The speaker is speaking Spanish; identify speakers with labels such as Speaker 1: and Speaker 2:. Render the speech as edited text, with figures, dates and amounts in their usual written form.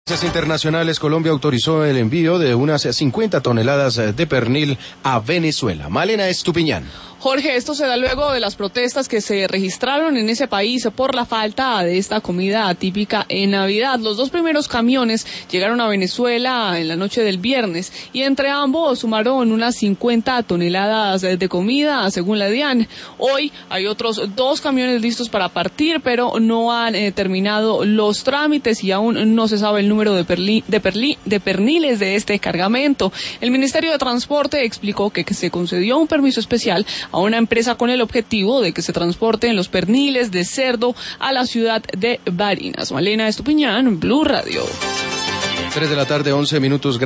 Speaker 1: Internacionales, Colombia autorizó el envío de unas 50 toneladas de pernil a Venezuela. Malena Estupiñán.
Speaker 2: Jorge, esto se da luego de las protestas que se registraron en ese país por la falta de esta comida típica en Navidad. Los dos primeros camiones llegaron a Venezuela en la noche del viernes y entre ambos sumaron unas 50 toneladas de comida, según la DIAN. Hoy hay otros dos camiones listos para partir, pero no han terminado los trámites y aún no se sabe el número de perniles de este cargamento. El Ministerio de Transporte explicó que se concedió un permiso especial a una empresa con el objetivo de que se transporten los perniles de cerdo a la ciudad de Barinas. Malena Estupiñán, Blue Radio.
Speaker 1: 3 de la tarde, 11 minutos.